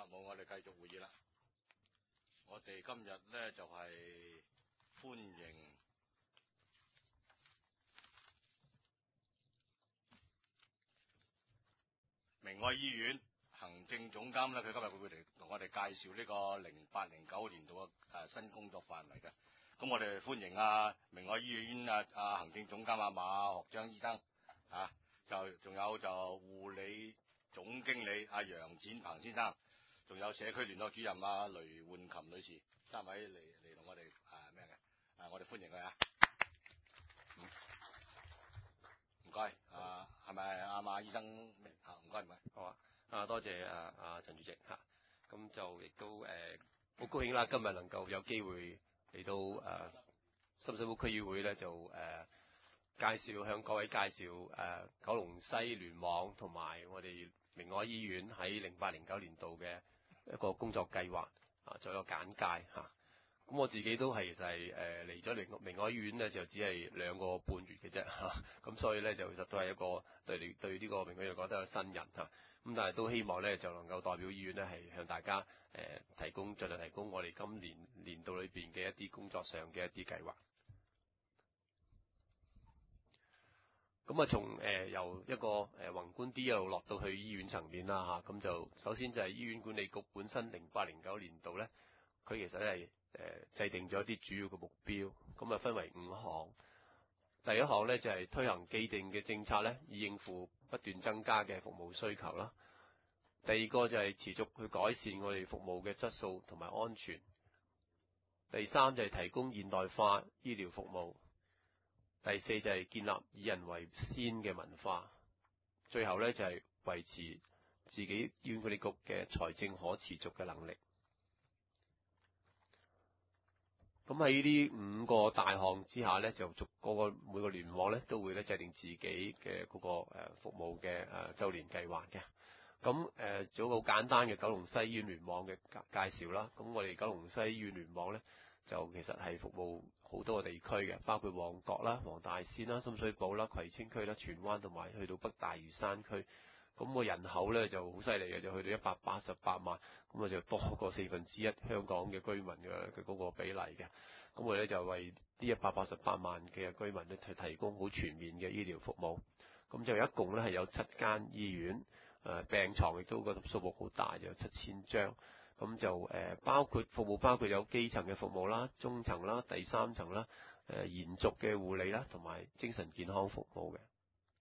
冇，我哋繼續會議啦。我哋今日咧就係歡迎明愛醫院行政總監咧，佢今日會嚟同我哋介紹呢個08-09年度嘅新工作範圍嘅。咁我哋歡迎明愛醫院行政總監馬學章醫生就仲有就護理總經理楊展鵬先生，仲有社區聯絡主任雷煥琴女士，三位嚟同我哋咩嘅？我哋歡迎佢唔該，係咪馬醫生？唔該。 好多謝陳主席咁就亦都好高興啦，今日能夠有機會嚟到深水埗區議會咧，就向各位介紹九龍西聯網同埋我哋明愛醫院喺08-09年度嘅一個工作計劃做一個簡介咁我自己都係其實係嚟咗明愛醫院咧，就只係2個半月嘅啫咁所以咧就其實都係一個對呢個明愛醫院覺得係新人咁但係都希望咧就能夠代表醫院咧係向大家盡量提供我哋今年度裏邊嘅一啲工作上嘅一啲計劃。咁從由一個宏觀啲一路落到去醫院層面啦咁就首先就係醫院管理局本身08-09年度咧，佢其實係制定咗一啲主要嘅目標，咁分為5項。第一項咧就係推行既定嘅政策咧，以應付不斷增加嘅服務需求啦。第二個就係持續去改善我哋服務嘅質素同埋安全。第三就係提供現代化醫療服務。第四就係建立以人為先嘅文化。最後咧就係維持自己醫院管理局嘅財政可持續嘅能力。咁喺呢5個大項之下咧，就每個聯網咧都會咧制定自己嘅嗰個服務嘅週年計劃嘅。咁做一個好簡單嘅九龍西醫院聯網嘅介紹啦。咁我哋九龍西醫院聯網咧就其實係服務好多個地區嘅，包括旺角啦、黃大仙啦、深水埗啦、葵青區啦、荃灣同埋去到北大嶼山區。咁個人口咧就好犀利嘅，就去到188萬，咁就多過1/4香港嘅居民嘅嗰個比例嘅。咁我哋咧就為呢188萬嘅居民咧提供好全面嘅醫療服務。咁就一共咧係有7間醫院，病床亦都個數目好大，就有7000張。咁就包括有基層嘅服務啦、中層啦、第3層啦、延續嘅護理啦，同埋精神健康服務嘅。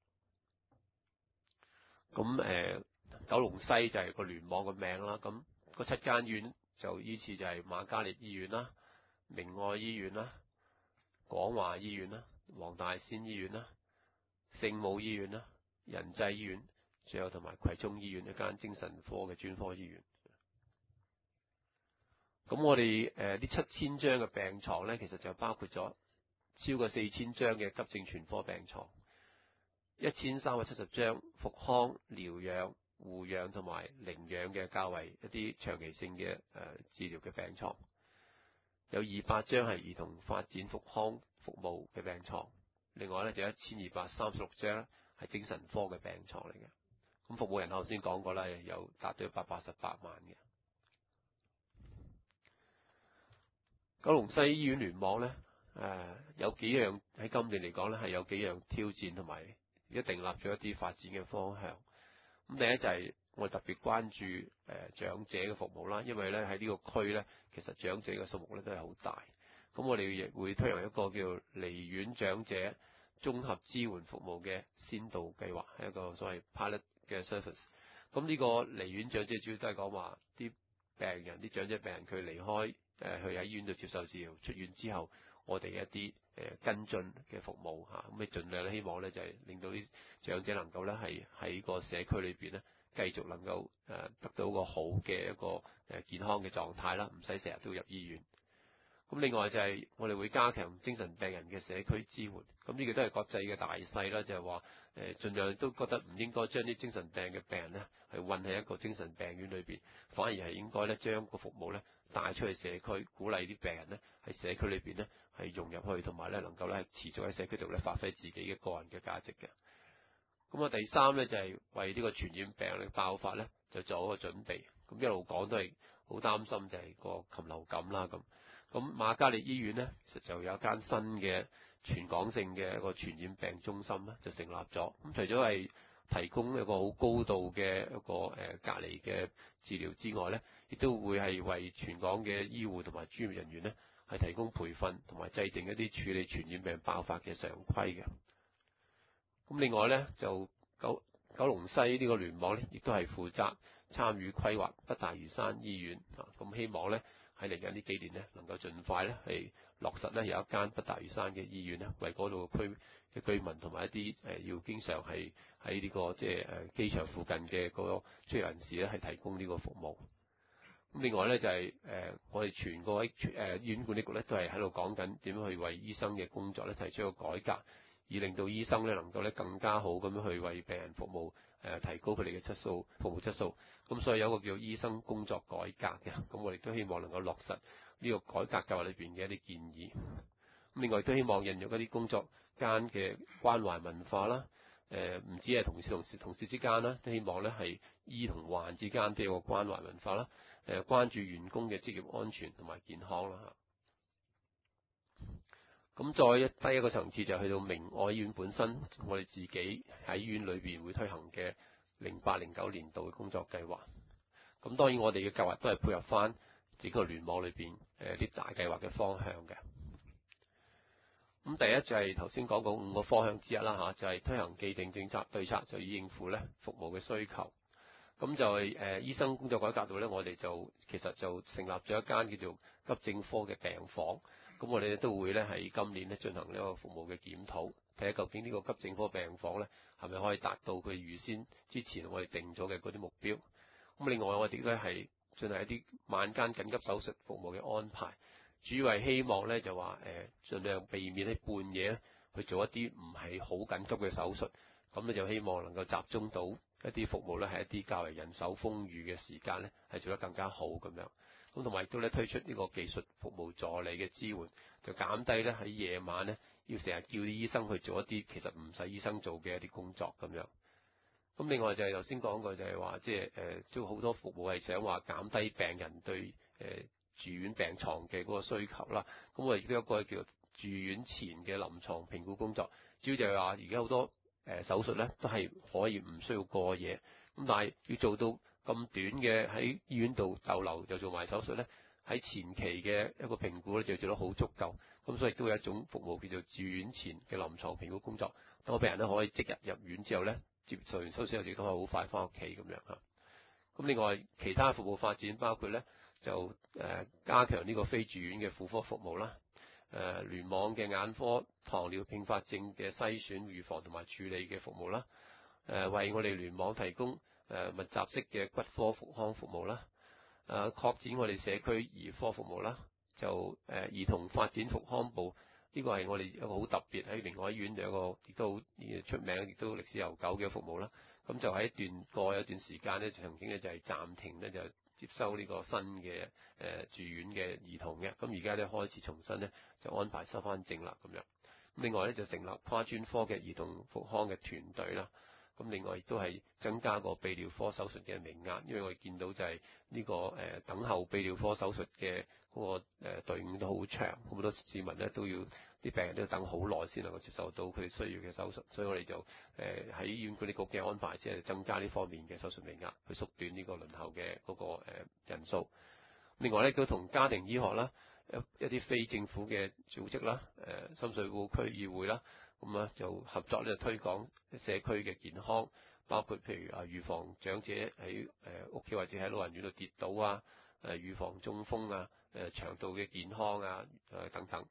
咁九龍西就係個聯網嘅名啦。咁個7間醫院就依次就係瑪嘉烈醫院啦、明愛醫院啦、廣華醫院啦、黃大仙醫院啦、聖母醫院啦、仁濟醫院，最後同埋葵涌醫院一間精神科嘅專科醫院。咁我哋呢7000張嘅病床咧，其實就包括咗超過4000張嘅急症全科病床，1370張復康、療養、護養同埋寧養嘅較為一啲長期性嘅治療嘅病床，有200張係兒童發展復康服務嘅病床，另外咧就1236張咧係精神科嘅病床嚟嘅。咁服務人口先講過啦，有達到188萬嘅。九龍西醫院聯網咧，有幾樣喺今年嚟講咧係有幾樣挑戰，同埋一定立咗一啲發展嘅方向。咁第一就係我哋特別關注長者嘅服務啦，因為咧喺呢個區咧，其實長者嘅數目咧都係好大。咁我哋亦會推行一個叫離院長者綜合支援服務嘅先導計劃，係一個所謂 pilot 嘅 service。咁呢個離院長者主要都係講話啲長者病人佢離開去喺醫院度接受治療，出院之後我哋一啲跟進嘅服務咁你盡量希望咧就係令到啲長者能夠咧係喺個社區裏邊咧繼續能夠得到一個好嘅一個健康嘅狀態啦，唔使成日都入醫院。咁另外就係我哋會加強精神病人嘅社區支援，咁呢個都係國際嘅大勢啦，就係話盡量都覺得唔應該將啲精神病嘅病人咧係韞喺一個精神病院裏邊，反而係應該咧將個服務咧帶出去社區，鼓勵啲病人咧喺社區裏邊咧係融入去，同埋咧能夠咧係持續喺社區度咧發揮自己嘅個人嘅價值嘅。咁第三咧就係為呢個傳染病嘅爆發咧就做一個準備。咁一路講都係好擔心就係個禽流感啦咁。咁瑪嘉烈醫院呢，其實就有一間新嘅全港性嘅一個傳染病中心咧，就成立咗。咁除咗係提供一個好高度嘅一個隔離嘅治療之外呢，亦都會係為全港嘅醫護同埋專業人員呢，係提供培訓同埋制定一啲處理傳染病爆發嘅常規嘅。咁另外呢，就九龍西呢個聯網呢，亦都係負責參與規劃北大嶼山醫院啊。咁希望呢，喺嚟緊呢幾年呢，能夠盡快呢係落實呢有一間北大嶼山嘅醫院呢，為嗰度區嘅居民同埋一啲要經常係喺呢個即係機場附近嘅嗰個專業人士呢，係提供呢個服務。咁另外呢，就係我哋全個醫院管理局呢，都係喺度講緊點樣去為醫生嘅工作呢提出一個改革，以令到醫生呢能夠呢更加好咁樣去為病人服務，提高佢哋嘅質素、服務質素。咁所以有一個叫醫生工作改革嘅，咁我哋都希望能夠落實呢個改革計劃裏邊嘅一啲建議。咁另外都希望引入一啲工作間嘅關懷文化啦，唔止係同事之間啦，都希望呢係醫同患之間都有個關懷文化啦，關注員工嘅職業安全同埋健康啦。咁再低一個層次就去到明愛醫院本身，我哋自己喺醫院裏邊會推行嘅08-09年度嘅工作計劃。咁當然我哋嘅計劃都係配合翻自己個聯網裏邊啲大計劃嘅方向嘅。咁第一就係頭先講過5個方向之一啦嚇，就係推行既定政策對策，就以應付咧服務嘅需求。咁就係醫生工作改革度咧，我哋其實就成立咗一間叫做急症科嘅病房。咁我哋都會咧喺今年咧進行呢個服務嘅檢討，睇下究竟呢個急症科病房咧係咪可以達到佢預先之前我哋定咗嘅嗰啲目標。咁另外我哋咧係進行一啲晚間緊急手術服務嘅安排，主要係希望咧就話盡量避免喺半夜咧去做一啲唔係好緊急嘅手術，咁咧就希望能夠集中到一啲服務咧係一啲較為人手豐裕嘅時間咧係做得更加好咁樣。咁同埋亦都咧推出呢個技術服務助理嘅支援，就減低咧喺夜晚咧要成日叫啲醫生去做一啲其實唔使醫生做嘅一啲工作咁樣。咁另外就係頭先講過就係話，即係都好多服務係想話減低病人對住院病床嘅嗰個需求啦。咁我哋亦都有一個叫住院前嘅臨床評估工作，主要就係話而家好多手術咧都係可以唔需要過夜，咁但係要做到咁短嘅喺醫院度逗留又做埋手術咧，喺前期嘅一個評估咧就做得好足夠。咁所以亦都有一種服務叫做住院前嘅臨床評估工作，等個病人咧可以即日入院之後咧接受完手術後亦都可以好快翻屋企咁樣嚇。咁另外其他服務發展包括咧就加強呢個非住院嘅婦科服務啦，聯網嘅眼科糖尿併發症嘅篩選、預防同埋處理嘅服務啦，為我哋聯網提供密集式嘅骨科復康服務啦，擴展我哋社區兒科服務啦，就兒童發展復康部呢個係我哋一個好特別喺明愛醫院有一個亦都好出名亦都歷史悠久嘅服務啦。咁就喺過有一段時間咧，曾經咧就係暫停咧就接收呢個新嘅住院嘅兒童嘅，咁而家咧開始重新咧就安排收翻正啦咁樣。咁另外咧就成立跨專科嘅兒童復康嘅團隊啦。咁另外亦都係增加個泌尿科手術嘅名額，因為我哋見到就係呢個等候泌尿科手術嘅嗰個隊伍都好長，好多市民咧都要啲病人都要等好耐先能夠接受到佢哋需要嘅手術，所以我哋就喺醫院管理局嘅安排，即係增加呢方面嘅手術名額，去縮短呢個輪候嘅嗰個人數。另外咧都同家庭醫學啦，一啲非政府嘅組織啦，深水埗區議會啦。咁啊就合作咧推廣社區嘅健康，包括譬如預防長者喺屋企或者喺老人院度跌倒啊，預防中風啊，腸道嘅健康啊，等等。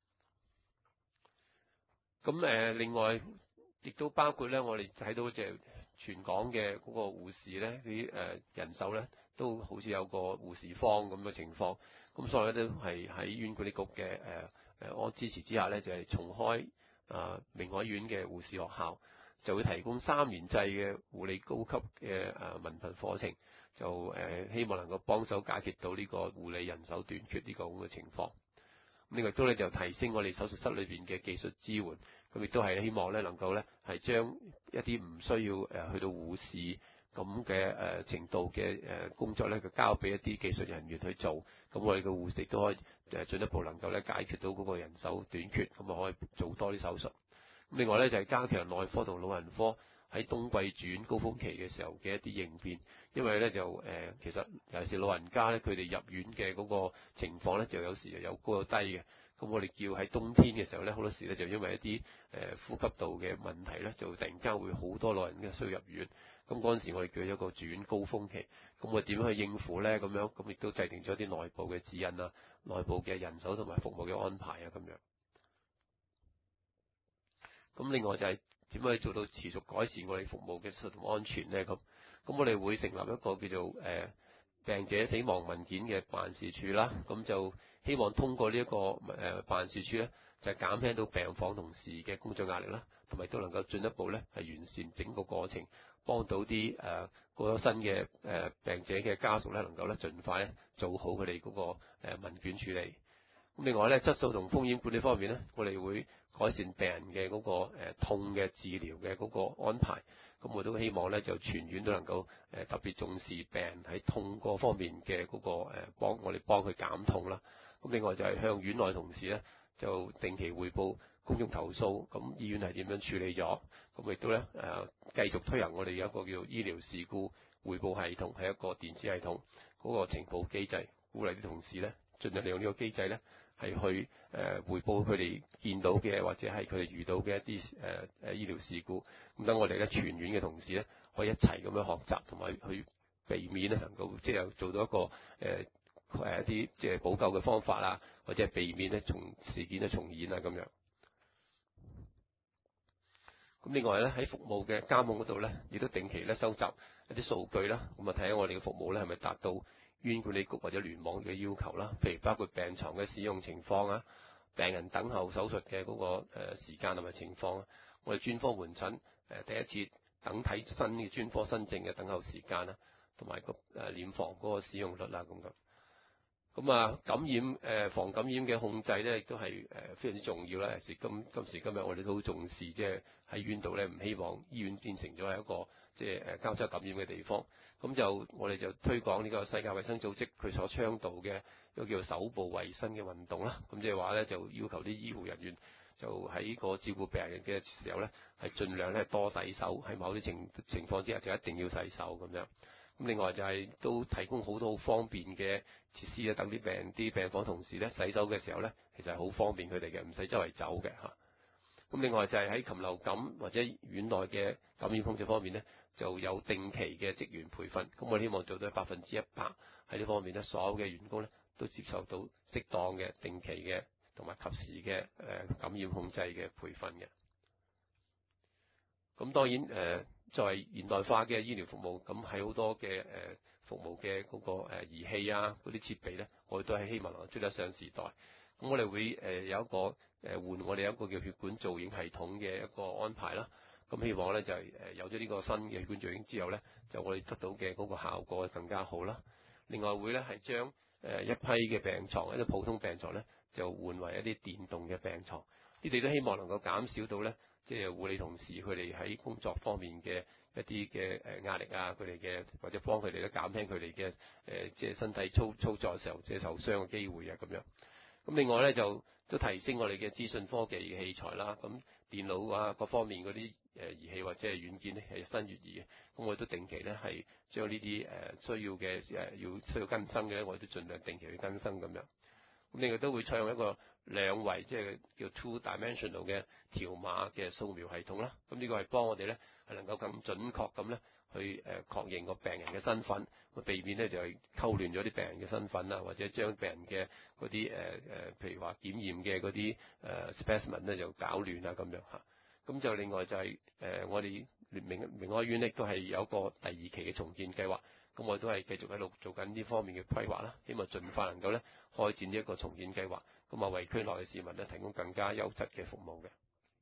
咁另外亦都包括咧，我哋睇到就全港嘅嗰個護士咧，啲人手咧都好似有個護士荒咁嘅情況。咁所以咧都係喺醫院管理局嘅安支持之下咧，就係重開明愛醫院嘅護士學校，就會提供3年制嘅護理高級嘅文憑課程，就希望能夠幫手解決到呢個護理人手短缺呢個咁嘅情況。另外都咧就提升我哋手術室裏邊嘅技術支援，咁亦都係希望咧能夠咧係將一啲唔需要去到護士咁嘅程度嘅工作咧，就交俾一啲技術人員去做。咁我哋嘅護士都可以進一步能夠咧解決到嗰個人手短缺，咁啊可以做多啲手術。咁另外咧就係加強內科同老人科喺冬季轉高峰期嘅時候嘅一啲應變，因為咧就其實尤其是老人家咧，佢哋入院嘅嗰個情況咧，就有時有高有低嘅。咁我哋叫喺冬天嘅時候咧，好多時咧就因為一啲呼吸道嘅問題咧，就突然間會好多老人嘅需要入院。咁嗰陣時我哋叫一個住院高峰期。咁我點樣去應付咧？咁樣咁亦都制定咗啲內部嘅指引啊，內部嘅人手同埋服務嘅安排啊，咁樣。咁另外就係點樣去做到持續改善我哋服務嘅質素同安全咧？咁我哋會成立一個叫做病者死亡文件嘅辦事處啦。咁就希望通過呢一個辦事處咧，就減輕到病房同事嘅工作壓力啦，同埋都能夠進一步咧係完善整個過程，幫到啲過咗身嘅病者嘅家屬咧，能夠咧盡快咧做好佢哋嗰個文件處理。咁另外咧，質素同風險管理方面咧，我哋會改善病人嘅嗰個痛嘅治療嘅嗰個安排。咁我都希望咧，就全院都能夠特別重視病人喺痛嗰方面嘅嗰個我哋幫佢減痛啦。咁另外就係向院內同事咧，就定期匯報公眾投訴，咁醫院係點樣處理咗。咁亦都咧繼續推行我哋有一個叫醫療事故匯報系統，係一個電子系統嗰個情報機制，鼓勵啲同事咧盡量利用呢個機制咧，係去匯報佢哋見到嘅或者係佢哋遇到嘅一啲醫療事故。咁等我哋咧全院嘅同事咧可以一齊咁樣學習，同埋去避免咧能夠即係做到一個一啲即係補救嘅方法啊，或者係避免咧事件嘅重演啊咁樣。咁另外咧喺服務嘅監控嗰度咧，亦都定期咧收集一啲數據啦，咁啊睇下我哋嘅服務咧係咪達到醫院管理局或者聯網嘅要求啦。譬如包括病床嘅使用情況啊，病人等候手術嘅嗰個時間同埋情況啊，我哋專科門診第一次等睇新嘅專科新症嘅等候時間啦，同埋個殮房嗰個使用率啦咁。咁啊，防感染嘅控制咧，亦都係非常之重要啦。尤其是今時今日，我哋都好重視，即係喺院度咧，唔希望醫院變成咗係一個即係交叉感染嘅地方。咁我哋就推廣呢個世界衛生組織佢所倡導嘅一個叫做手部衛生嘅運動啦。咁即係話咧，就要求啲醫護人員就喺個照顧病人嘅時候咧，係盡量咧多洗手，喺某啲情況之下就一定要洗手咁樣。咁另外就係都提供好多好方便嘅設施啊，等啲病房同事咧洗手嘅時候咧，其實係好方便佢哋嘅，唔使周圍走嘅嚇。咁另外就係喺禽流感或者院內嘅感染控制方面咧，就有定期嘅職員培訓。咁我希望做到100%喺呢方面咧，所有嘅員工咧都接受到適當嘅定期嘅同埋及時嘅感染控制嘅培訓嘅。咁當然作為現代化嘅醫療服務，咁喺好多嘅服務嘅嗰個儀器啊，嗰啲設備咧，我哋都係希望能夠追得上時代。咁我哋會有一個換我哋有一個叫血管造影系統嘅一個安排啦。咁希望咧就係有咗呢個新嘅血管造影之後咧，就我哋得到嘅嗰個效果更加好啦。另外會咧係將一批嘅病床，一啲普通病床咧，就換為一啲電動嘅病床。呢啲都希望能夠減少到咧，即係護理同事佢哋喺工作方面嘅一啲嘅壓力啊，佢哋嘅或者幫佢哋咧減輕佢哋嘅即係身體操作嘅時候即係受傷嘅機會啊咁樣。咁另外咧就都提升我哋嘅資訊科技嘅器材啦，咁電腦啊各方面嗰啲儀器或者係軟件咧係新月異嘅，咁我哋都定期咧係將呢啲需要嘅需要更新嘅咧，我哋都盡量定期去更新咁樣。咁另外都會採用一個兩維即係叫 two-dimensional 嘅條碼嘅掃描系統啦。咁呢個係幫我哋咧係能夠更準確咁咧去確認個病人嘅身份，避免咧就係溝亂咗啲病人嘅身份啊，或者將病人嘅嗰啲譬如話檢驗嘅嗰啲specimen 咧就搞亂啊咁樣嚇。咁就另外就係我哋明愛醫院亦都係有一個第2期嘅重建計劃。咁我都係繼續喺度做緊呢方面嘅規劃啦，希望盡快能夠咧開展呢一個重建計劃，咁啊為區內嘅市民咧提供更加優質嘅服務嘅。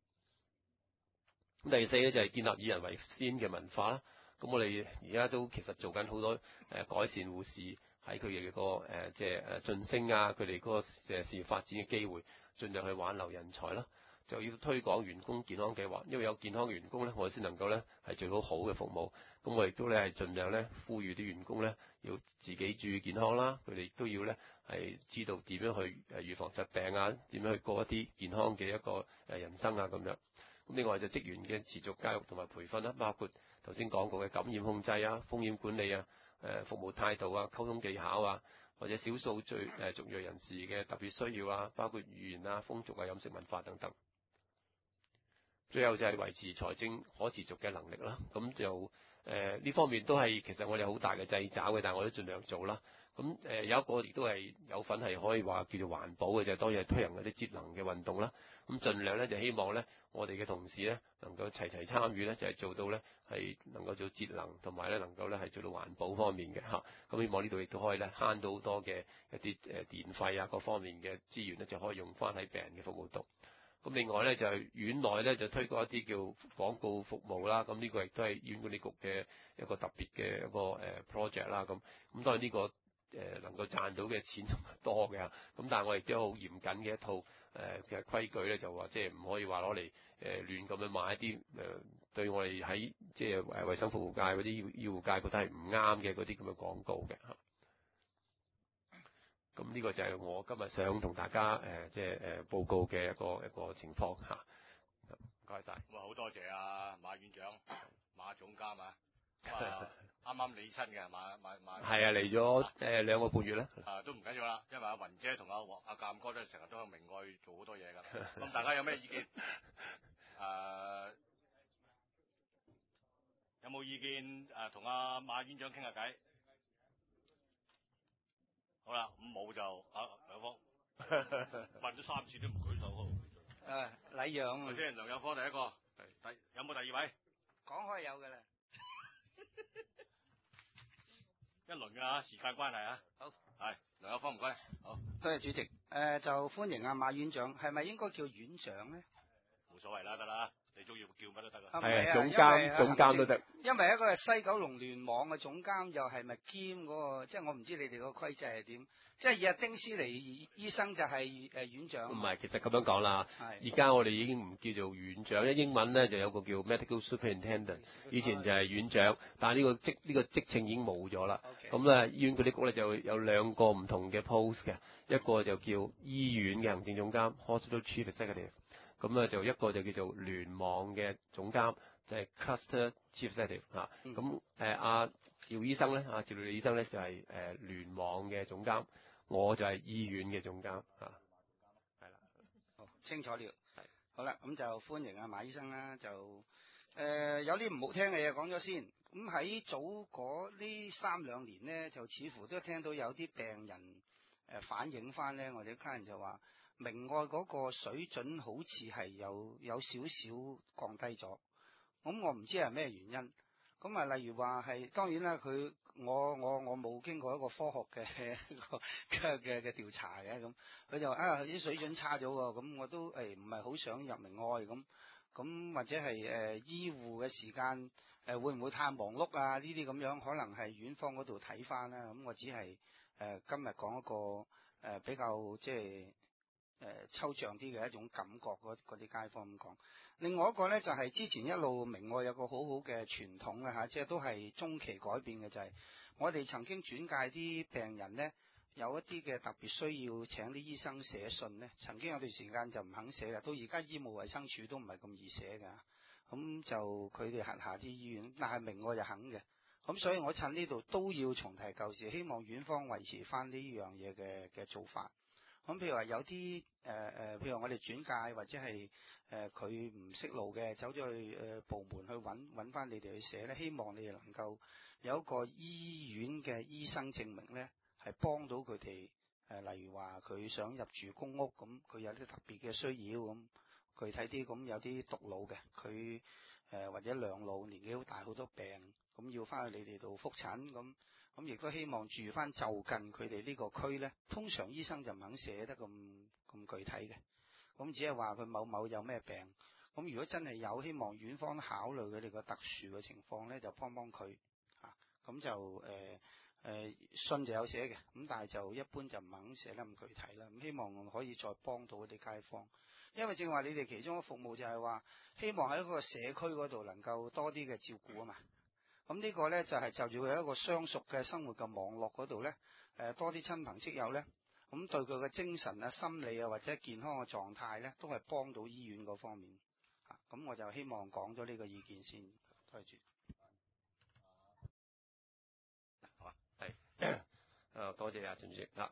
咁第4咧就係建立以人為先嘅文化啦。咁我哋而家都其實做緊好多改善護士喺佢哋個即係晉升啊，佢哋嗰個事業發展嘅機會，盡量去挽留人才啦。 就要推廣員工健康計劃，因為有健康員工咧，我哋先能夠咧係做到好嘅服務。咁我亦都咧係盡量咧呼籲啲員工咧要自己注意健康啦，佢哋亦都要咧係知道點樣去預防疾病啊，點樣去過一啲健康嘅一個人生啊咁樣。咁另外就職員嘅持續教育同埋培訓啦，包括頭先講過嘅感染控制啊、風險管理啊、服務態度啊、溝通技巧啊，或者少數族裔人士嘅特別需要啊，包括語言啊、風俗啊、飲食文化等等。最後就係維持財政可持續嘅能力啦。咁就呢方面都係其實我哋好大嘅掣肘嘅，但係我都盡量做啦。咁有一個亦都係有份係可以話叫做環保嘅，就係當然係推行嗰啲節能嘅運動啦。咁盡量咧就希望咧我哋嘅同事咧能夠齊齊參與咧，就係做到咧係能夠做節能，同埋咧能夠咧係做到環保方面嘅嚇。咁希望呢度亦都可以咧慳到好多嘅一啲電費啊各方面嘅資源咧，就可以用翻喺病人嘅服務度。咁另外咧就係院內咧就推過一啲叫廣告服務啦，咁呢個亦都係醫院管理局嘅一個特別嘅一個project 啦。咁當然呢個能夠賺到嘅錢多嘅，咁但係我亦都有好嚴謹嘅一套嘅規矩咧，就話即係唔可以話攞嚟亂咁樣買一啲對我哋喺即係衞生服務界嗰啲醫護界覺得係唔啱嘅嗰啲咁嘅廣告嘅嚇。咁呢個就係我今日想同大家即係報告嘅一個情況嚇。唔該晒。 咁啊好多謝啊馬院長、馬總監啊，啱啱離親嘅馬。 係啊，嚟咗2個半月啦。 都唔緊要啦，因為阿雲姐同阿鑑哥都成日都喺明愛做好多嘢㗎。咁大家有咩意見？有冇意見同阿馬院長傾下偈？好啦，咁冇就梁方問咗3次都唔舉手。 禮讓。 頭先梁有科第一個，有冇第二位？ 講開有㗎啦。 一輪㗎嚇，時間關係啊。 好。 係梁有科唔該。好。 多謝主席。就歡迎阿馬院長，係咪應該叫院長咧？ 冇所謂啦，得啦，你中意叫乜都得㗎。 係總監都得。 因為一個係西九龍聯網嘅總監，又係咪兼嗰個？即係我唔知你哋個規制係點。即係日丁斯尼醫生就係院長。唔係，其實咁樣講啦。而家我哋已經唔叫做院長，因為英文咧就有個叫 medical superintendent， 以前就係院長，但係呢個職稱已經冇咗啦。咁咧醫院嗰啲局咧就有2個唔同嘅 post 嘅，一個就叫醫院嘅行政總監 （hospital chief executive）， 咁咧就一個就叫做聯網嘅總監，就係 cluster chief executive 嚇。咁阿趙醫生咧，趙律醫生咧就係聯網嘅總監。我就係醫院嘅總監嚇，係啦， 好清楚了。係好啦，咁就歡迎阿馬醫生啦。就有啲唔好聽嘅嘢講咗先。咁喺早嗰呢3-2年呢，就似乎都聽到有啲病人反映翻呢，我哋啲客人就話明愛嗰個水準好似係有少少降低咗。咁我唔知係咩原因。咁啊，例如話係當然啦，我冇經過一個科學嘅調查嘅，咁佢就話啲水準差咗喎，咁我都唔係好想入明愛咁或者係醫護嘅時間會唔會太忙碌啊？呢啲咁樣可能係院方嗰度睇翻啦。咁我只係今日講一個比較即係抽象啲嘅一種感覺，嗰啲街坊咁講。另外一個咧就係之前一路明愛有個好好嘅傳統嘅嚇，即係都係中期改變嘅，就係我哋曾經轉介啲病人咧有一啲嘅特別需要請啲醫生寫信咧，曾經有段時間就唔肯寫嘅，到而家醫務衛生署都唔係咁易寫㗎。咁就佢哋轄下啲醫院，但係明愛就肯嘅。咁所以我趁呢度都要重提舊事，希望院方維持翻呢樣嘢嘅做法。咁譬如話有啲譬如我哋轉介或者係佢唔識路嘅，走咗去部門去揾翻你哋去寫咧，希望你哋能夠有一個醫院嘅醫生證明咧，係幫到佢哋。例如話佢想入住公屋，咁佢有啲特別嘅需要，咁具體啲咁有啲獨老嘅，佢或者兩老年紀好大好多病，咁要翻去你哋度覆診咁亦都希望住翻就近佢哋呢個區咧，通常醫生就唔肯寫得咁具體嘅，咁只係話佢某某有咩病，咁如果真係有，希望院方考慮佢哋個特殊嘅情況咧，就幫幫佢嚇，咁就信就有寫嘅，咁但係就一般就唔肯寫得咁具體啦，咁希望可以再幫到嗰啲街坊。 因為正話你哋其中嘅服務就係話，希望喺一個社區嗰度能夠多啲嘅照顧啊嘛。咁呢個呢，就係就住佢一個相熟嘅生活嘅網絡嗰度呢，多啲親朋戚友呢，咁對佢嘅精神啊、心理啊或者健康嘅狀態呢，都係幫到醫院嗰方面。咁我就希望講咗呢個意見先，多謝主。 好啊，多謝陳主席啊。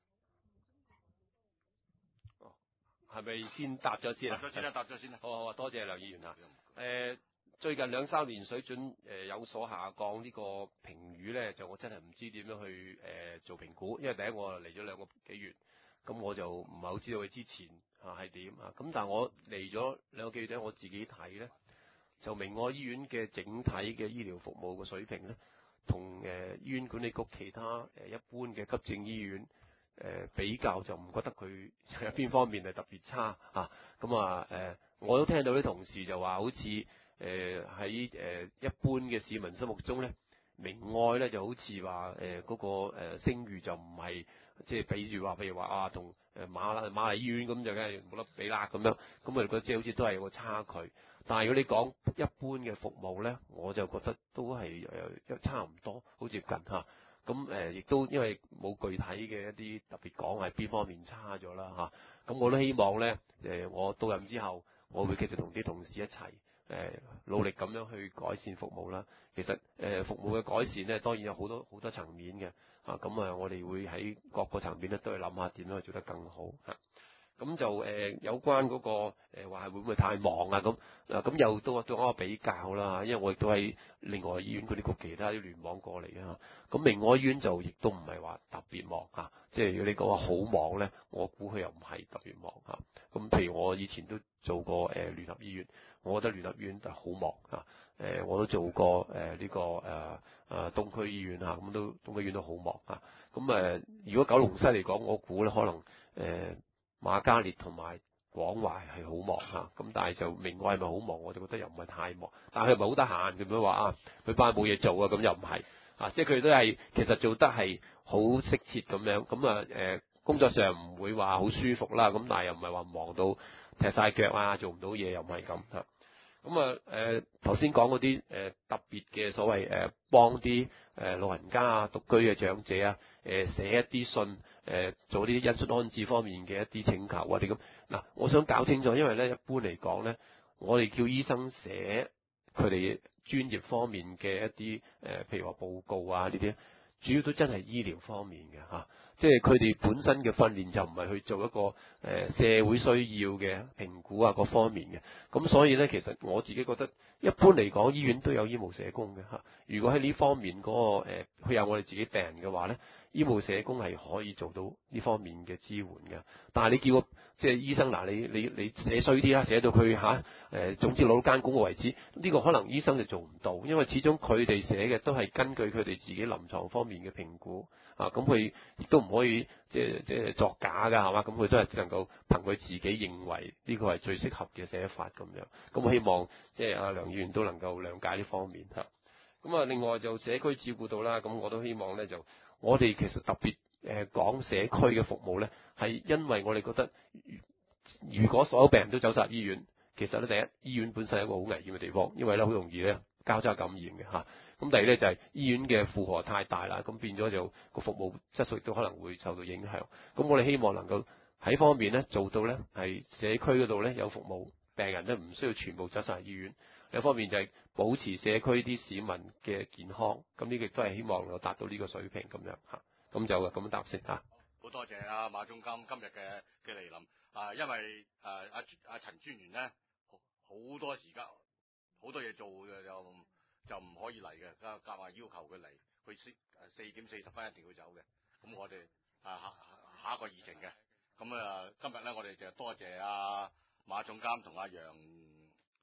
係咪先答咗先啊？ 答咗先啦。 好啊，多謝梁議員啊。最近2-3年水準有所下降，呢個評語咧就我真係唔知點樣去做評估，因為第一我嚟咗2個幾月，咁我就唔係好知道佢之前係點啊。咁但係我嚟咗2個幾月咧，我自己睇咧，就明愛醫院嘅整體嘅醫療服務嘅水平咧，同醫院管理局其他一般嘅急症醫院比較，就唔覺得佢有邊方面係特別差啊。咁我都聽到啲同事就話好似喺一般嘅市民心目中咧，明愛咧就好似話嗰個聲譽就唔係即係比如話譬如話啊同瑪麗醫院咁就梗係冇得比啦咁樣，咁我哋覺得即係好似都係有個差距。但係如果你講一般嘅服務咧，我就覺得都係差唔多，好接近嚇。咁亦都因為冇具體嘅一啲特別講係邊方面差咗啦嚇。咁我都希望咧我到任之後，我會繼續同啲同事一齊努力咁樣去改善服務啦。其實服務嘅改善咧，當然有好多層面嘅咁我哋會喺各個層面咧都去諗下點樣去做得更好嚇。咁就有關嗰個話係會唔會太忙啊咁又都做一個比較啦，因為我亦都喺另外醫院嗰啲局其他啲聯網過嚟啊。咁明愛醫院就亦都唔係話特別忙即係如果你講話好忙咧，我估佢又唔係特別忙咁譬如我以前都做過聯合醫院，我覺得聯合醫院就好忙我都做過呢個東區醫院咁都東區醫院都好忙咁如果九龍西嚟講，我估咧可能瑪嘉烈同埋廣華係好忙咁但係就明愛係咪好忙？我就覺得又唔係太忙，但係佢唔係好得閒咁樣話佢班冇嘢做咁又唔係即係佢都係其實做得係好適切咁樣咁工作上唔會話好舒服啦，咁但係又唔係話忙到踢晒腳做唔到嘢，又唔係咁咁頭先講嗰啲特別嘅所謂幫啲老人家獨居嘅長者寫一啲信做啲恩恤安置方面嘅一啲請求啲咁嗱，我想搞清楚，因為咧一般嚟講咧，我哋叫醫生寫佢哋專業方面嘅一啲譬如話報告呢啲，主要都真係醫療方面嘅即係佢哋本身嘅訓練就唔係去做一個社會需要嘅評估各方面嘅，咁所以咧其實我自己覺得一般嚟講醫院都有醫務社工嘅如果喺呢方面嗰個佢有我哋自己病人嘅話咧，醫務社工係可以做到呢方面嘅支援嘅。但係你叫即係醫生嗱，你寫衰啲啦，寫到佢總之攞到間工為止，呢個可能醫生就做唔到，因為始終佢哋寫嘅都係根據佢哋自己臨床方面嘅評估咁佢亦都唔可以即係作假㗎係嘛，咁佢都係只能夠憑佢自己認為呢個係最適合嘅寫法咁樣。咁我希望即係阿梁議員都能夠諒解呢方面咁另外就社區照顧到啦，咁我都希望咧就我哋其實特別講社區嘅服務咧，係因為我哋覺得如果所有病人都走晒醫院，其實咧第一醫院本身係一個好危險嘅地方，因為咧好容易咧交叉感染嘅咁第二咧就係醫院嘅負荷太大啦，咁變咗就個服務質素亦都可能會受到影響。咁我哋希望能夠喺方面咧做到咧係社區嗰度咧有服務，病人咧唔需要全部走晒醫院。另一方面就係保持社區啲市民嘅健康，咁呢個亦都係希望能夠達到呢個水平咁樣咁就咁樣答先好多謝阿馬總監今日嘅嚟臨因為阿陳專員咧好多時間好多嘢做嘅就唔可以嚟嘅，夾埋要求佢嚟，佢4點40分一定要走嘅。咁我哋下一個議程嘅，咁今日咧我哋就多謝阿馬總監同阿楊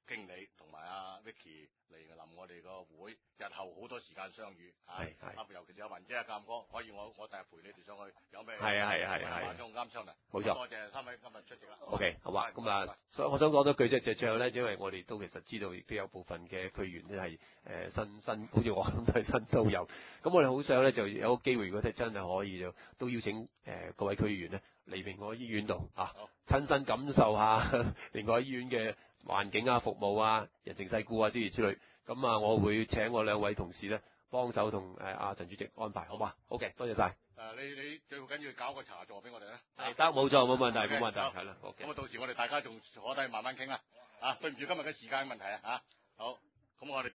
經理同埋阿 Vicky 嚟臨我哋個會，日後好多時間相遇嚇。尤其是阿雲姐、阿鑑哥，可以我第日陪你哋上去，有咩話中啱商量。 冇錯。 多謝三位今日出席啦。 OK， 好啊。咁啊，所以我想講多句啫，就最後咧，因為我哋都其實知道，亦都有部分嘅區員咧係新，好似我咁都係新都有。咁我哋好想咧就有個機會，如果真係可以就都邀請各位區員咧嚟明愛醫院度啊，親身感受下明愛醫院嘅環境啊、服務啊、人情世故啊之類。咁啊，我會請我兩位同事咧幫手同阿陳主席安排，好嘛？OK， 多謝晒。 你最緊要搞個茶座俾我哋咧。 係得，冇錯，冇問題，冇問題，係啦。 咁啊，到時我哋大家仲坐低慢慢傾啦。啊，對唔住今日嘅時間問題啊。嚇，好，咁我哋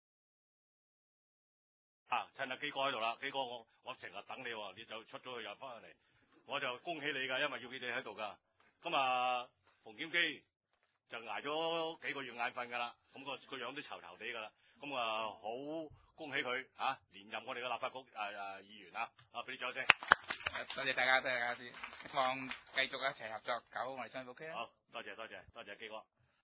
趁阿基哥喺度啦，基哥我成日等你喎，你就出咗去又翻嚟，我就恭喜你㗎，因為要你喺度㗎。咁啊，馮檢基就捱咗幾個月眼瞓㗎啦，咁個樣都巢巢地㗎啦。咁啊，好恭喜佢嚇連任我哋嘅立法局議員啊！俾你掌聲。 多謝大家，多謝大家先，希望繼續一齊合作搞我哋商福區啦。 好，多謝基哥。